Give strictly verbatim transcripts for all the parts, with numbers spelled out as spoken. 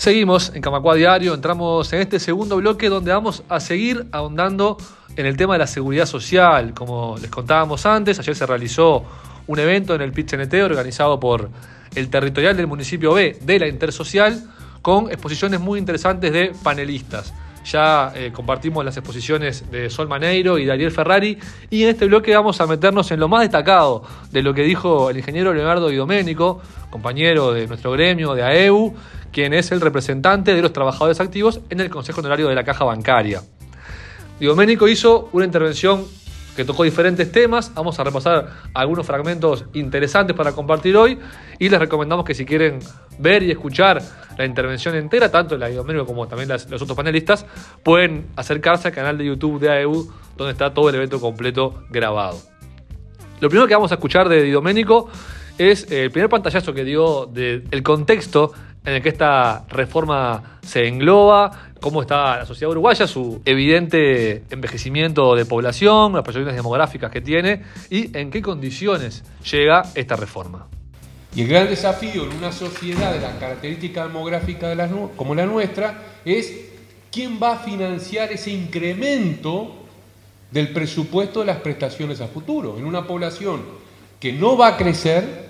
Seguimos en Camacuá Diario, entramos en este segundo bloque donde vamos a seguir ahondando en el tema de la seguridad social. Como les contábamos antes, ayer se realizó un evento en el Pit-C N T organizado por el territorial del municipio B de la Intersocial con exposiciones muy interesantes de panelistas. Ya eh, compartimos las exposiciones de Sol Maneiro y de Ariel Ferrari y en este bloque vamos a meternos en lo más destacado de lo que dijo el ingeniero Leonardo Di Domenico, compañero de nuestro gremio de A E U, quien es el representante de los trabajadores activos en el Consejo Honorario de la Caja Bancaria. Di Domenico hizo una intervención que tocó diferentes temas. Vamos a repasar algunos fragmentos interesantes para compartir hoy y les recomendamos que si quieren ver y escuchar la intervención entera, tanto la de Di Domenico como también las, los otros panelistas, pueden acercarse al canal de YouTube de A E U, donde está todo el evento completo grabado. Lo primero que vamos a escuchar de Di Domenico es el primer pantallazo que dio del contexto en el que esta reforma se engloba, cómo está la sociedad uruguaya, su evidente envejecimiento de población, las proyecciones demográficas que tiene y en qué condiciones llega esta reforma. Y el gran desafío en una sociedad de la característica demográfica de la, como la nuestra es quién va a financiar ese incremento del presupuesto de las prestaciones a futuro. En una población que no va a crecer,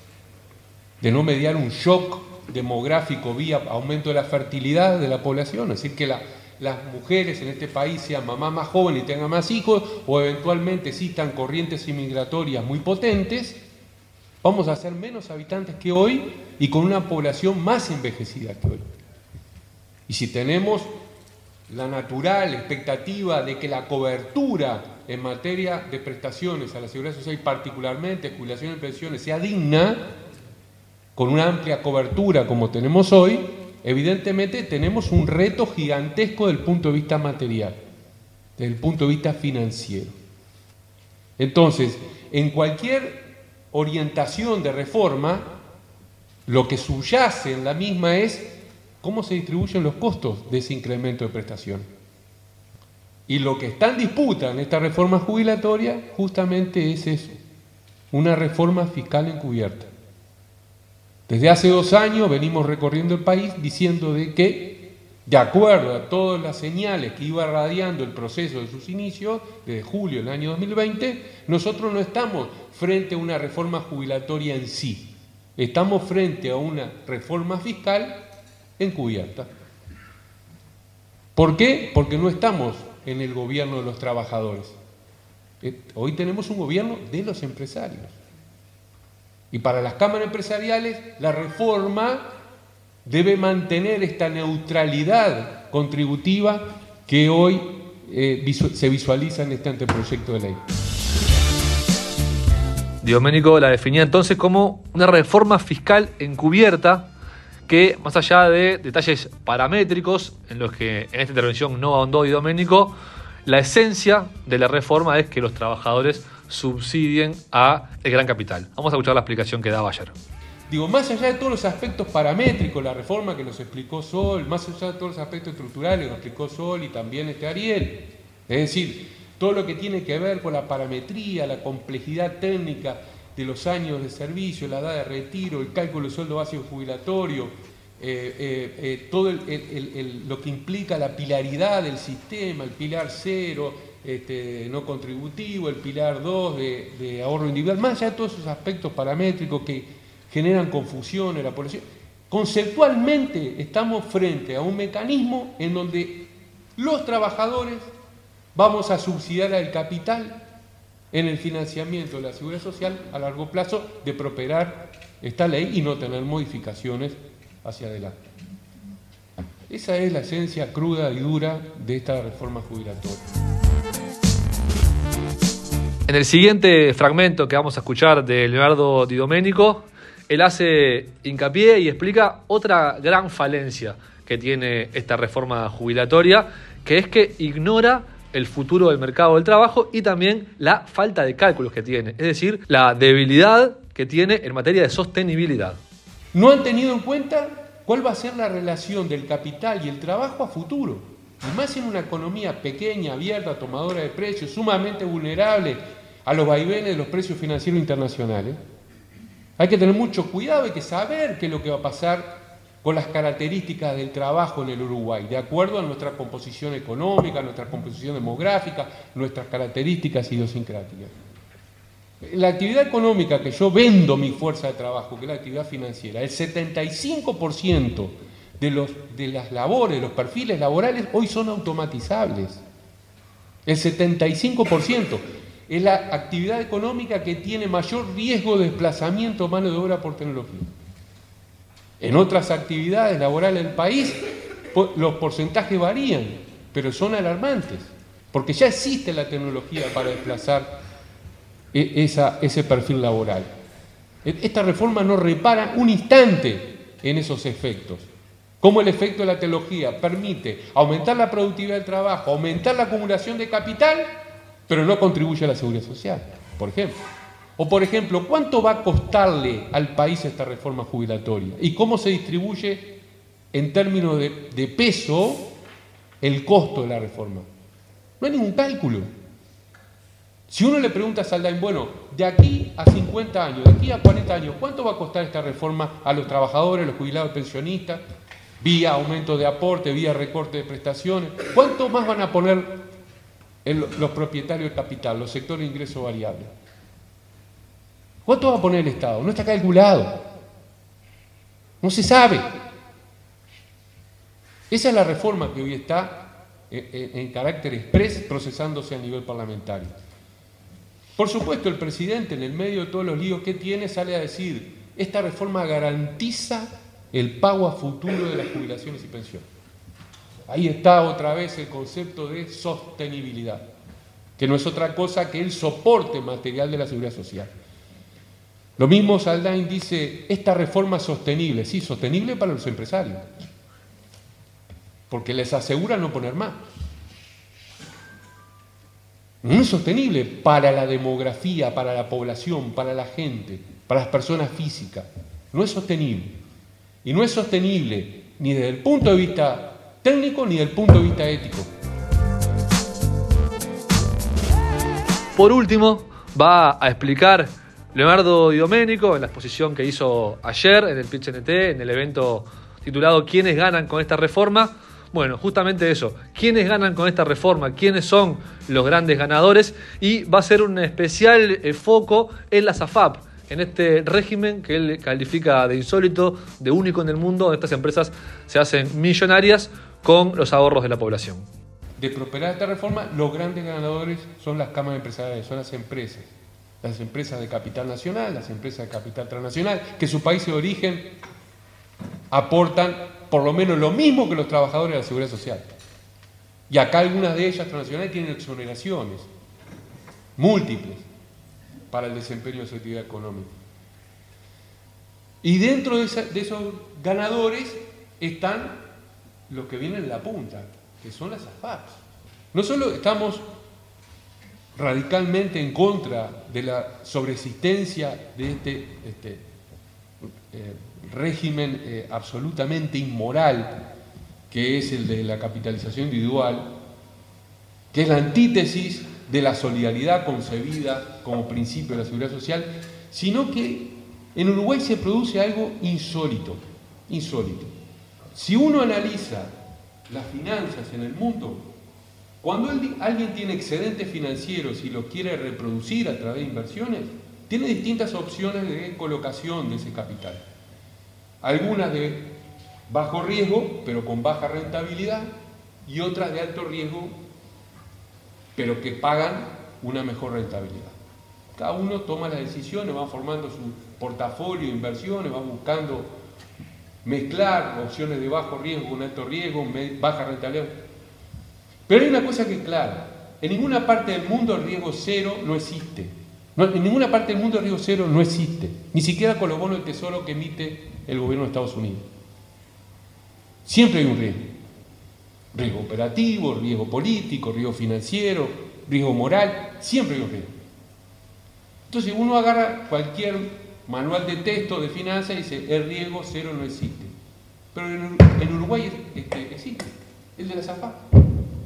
de no mediar un shock demográfico vía aumento de la fertilidad de la población, es decir, que la, las mujeres en este país sean mamás más jóvenes y tengan más hijos, o eventualmente existan corrientes inmigratorias muy potentes, vamos a ser menos habitantes que hoy y con una población más envejecida que hoy. Y si tenemos la natural expectativa de que la cobertura en materia de prestaciones a la seguridad social y particularmente jubilaciones y pensiones sea digna, con una amplia cobertura como tenemos hoy, evidentemente tenemos un reto gigantesco desde el punto de vista material, desde el punto de vista financiero. Entonces, en cualquier orientación de reforma, lo que subyace en la misma es cómo se distribuyen los costos de ese incremento de prestación. Y lo que está en disputa en esta reforma jubilatoria justamente es eso, una reforma fiscal encubierta. Desde hace dos años venimos recorriendo el país diciendo de que, de acuerdo a todas las señales que iba radiando el proceso de sus inicios, desde julio del año dos mil veinte, nosotros no estamos frente a una reforma jubilatoria en sí, estamos frente a una reforma fiscal encubierta. ¿Por qué? Porque no estamos en el gobierno de los trabajadores. Hoy tenemos un gobierno de los empresarios. Y para las cámaras empresariales, la reforma debe mantener esta neutralidad contributiva que hoy eh, visu- se visualiza en este anteproyecto de ley. Di Domenico la definía entonces como una reforma fiscal encubierta que, más allá de detalles paramétricos en los que en esta intervención no ahondó Di Domenico, la esencia de la reforma es que los trabajadores subsidien a el gran capital. Vamos a escuchar la explicación que daba ayer. Digo, más allá de todos los aspectos paramétricos, la reforma que nos explicó Sol, más allá de todos los aspectos estructurales que nos explicó Sol y también este Ariel, es decir, todo lo que tiene que ver con la parametría, la complejidad técnica de los años de servicio, la edad de retiro, el cálculo del sueldo básico jubilatorio, eh, eh, eh, todo el, el, el, el, lo que implica la pilaridad del sistema, el pilar cero, Este, no contributivo, el pilar dos de, de ahorro individual, más allá de todos esos aspectos paramétricos que generan confusión en la población. Conceptualmente estamos frente a un mecanismo en donde los trabajadores vamos a subsidiar al capital en el financiamiento de la seguridad social a largo plazo de prosperar esta ley y no tener modificaciones hacia adelante. Esa es la esencia cruda y dura de esta reforma jubilatoria. En el siguiente fragmento que vamos a escuchar de Leonardo Di Domenico, él hace hincapié y explica otra gran falencia que tiene esta reforma jubilatoria, que es que ignora el futuro del mercado del trabajo y también la falta de cálculos que tiene, es decir, la debilidad que tiene en materia de sostenibilidad. No han tenido en cuenta cuál va a ser la relación del capital y el trabajo a futuro, y más en una economía pequeña, abierta, tomadora de precios, sumamente vulnerable a los vaivenes de los precios financieros internacionales. Hay que tener mucho cuidado, hay que saber qué es lo que va a pasar con las características del trabajo en el Uruguay, de acuerdo a nuestra composición económica, nuestra composición demográfica, nuestras características idiosincráticas. La actividad económica que yo vendo mi fuerza de trabajo, que es la actividad financiera, el setenta y cinco por ciento de, los, de las labores, los perfiles laborales, hoy son automatizables. El setenta y cinco por ciento es la actividad económica que tiene mayor riesgo de desplazamiento de mano de obra por tecnología. En otras actividades laborales del país, los porcentajes varían, pero son alarmantes, porque ya existe la tecnología para desplazar esa, ese perfil laboral. Esta reforma no repara un instante en esos efectos. Como el efecto de la tecnología permite aumentar la productividad del trabajo, aumentar la acumulación de capital, pero no contribuye a la seguridad social, por ejemplo. O, por ejemplo, ¿cuánto va a costarle al país esta reforma jubilatoria? ¿Y cómo se distribuye en términos de, de peso el costo de la reforma? No hay ningún cálculo. Si uno le pregunta a Saldain, bueno, de aquí a cincuenta años, de aquí a cuarenta años, ¿cuánto va a costar esta reforma a los trabajadores, los jubilados, pensionistas, vía aumento de aporte, vía recorte de prestaciones? ¿Cuánto más van a poner el, los propietarios del capital, los sectores de ingreso variable? ¿Cuánto va a poner el Estado? No está calculado. No se sabe. Esa es la reforma que hoy está en, en carácter express procesándose a nivel parlamentario. Por supuesto, el presidente, en el medio de todos los líos que tiene, sale a decir: esta reforma garantiza el pago a futuro de las jubilaciones y pensiones. Ahí está otra vez el concepto de sostenibilidad, que no es otra cosa que el soporte material de la seguridad social. Lo mismo Saldain dice: esta reforma es sostenible. Sí, sostenible para los empresarios, porque les asegura no poner más. No es sostenible para la demografía, para la población, para la gente, para las personas físicas. No es sostenible. Y no es sostenible ni desde el punto de vista técnico ni desde el punto de vista ético. Por último, va a explicar Leonardo Di Domenico en la exposición que hizo ayer en el Pitch N T, en el evento titulado ¿Quiénes ganan con esta reforma? Bueno, justamente eso, ¿quiénes ganan con esta reforma? ¿Quiénes son los grandes ganadores? Y va a ser un especial eh, foco en las A F A P, en este régimen que él califica de insólito, de único en el mundo, donde estas empresas se hacen millonarias con los ahorros de la población. De prosperar esta reforma, los grandes ganadores son las cámaras empresariales, son las empresas. Las empresas de capital nacional, las empresas de capital transnacional, que su país de origen aportan por lo menos lo mismo que los trabajadores de la seguridad social. Y acá algunas de ellas transnacionales tienen exoneraciones múltiples para el desempeño de su actividad económica. Y dentro de, esa, de esos ganadores están los que vienen en la punta, que son las A F A Ps. No solo estamos radicalmente en contra de la sobreexistencia de este, este eh, régimen eh, absolutamente inmoral que es el de la capitalización individual, que es la antítesis de la solidaridad concebida como principio de la seguridad social, sino que en Uruguay se produce algo insólito, insólito. Si uno analiza las finanzas en el mundo, cuando alguien tiene excedentes financieros y los quiere reproducir a través de inversiones, tiene distintas opciones de colocación de ese capital. Algunas de bajo riesgo, pero con baja rentabilidad, y otras de alto riesgo, pero que pagan una mejor rentabilidad. Cada uno toma las decisiones, va formando su portafolio de inversiones, va buscando mezclar opciones de bajo riesgo con alto riesgo, baja rentabilidad. Pero hay una cosa que es clara: en ninguna parte del mundo el riesgo cero no existe. No, en ninguna parte del mundo el riesgo cero no existe, ni siquiera con los bonos del tesoro que emite el gobierno de Estados Unidos. Siempre hay un riesgo. Riesgo operativo, riesgo político, riesgo financiero, riesgo moral, siempre hay un riesgo. Entonces uno agarra cualquier manual de texto de finanzas y dice: el riesgo cero no existe. Pero en, en Uruguay este, existe, el de la A F A P.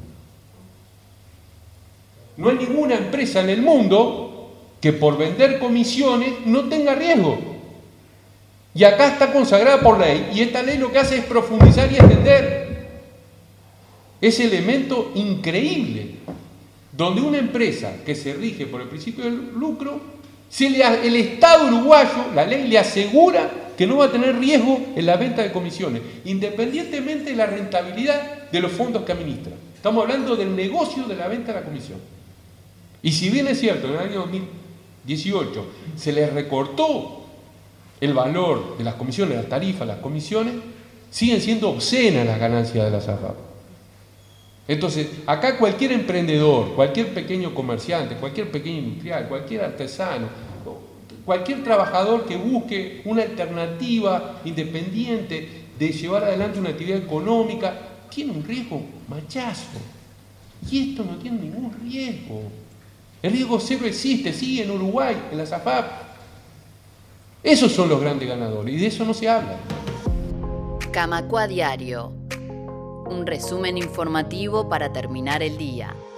No hay ninguna empresa en el mundo que por vender comisiones no tenga riesgo. Y acá está consagrada por ley, y esta ley lo que hace es profundizar y extender ese elemento increíble, donde una empresa que se rige por el principio del lucro, se le, el Estado uruguayo, la ley le asegura que no va a tener riesgo en la venta de comisiones, independientemente de la rentabilidad de los fondos que administra. Estamos hablando del negocio de la venta de la comisión. Y si bien es cierto, en el año dos mil dieciocho se le recortó el valor de las comisiones, las tarifas, las comisiones, siguen siendo obscenas las ganancias de las A F A P. Entonces, acá cualquier emprendedor, cualquier pequeño comerciante, cualquier pequeño industrial, cualquier artesano, cualquier trabajador que busque una alternativa independiente de llevar adelante una actividad económica, tiene un riesgo machazo. Y esto no tiene ningún riesgo. El riesgo cero existe, sí, en Uruguay, en las A F A P. Esos son los grandes ganadores y de eso no se habla. Camacua Diario. Un resumen informativo para terminar el día.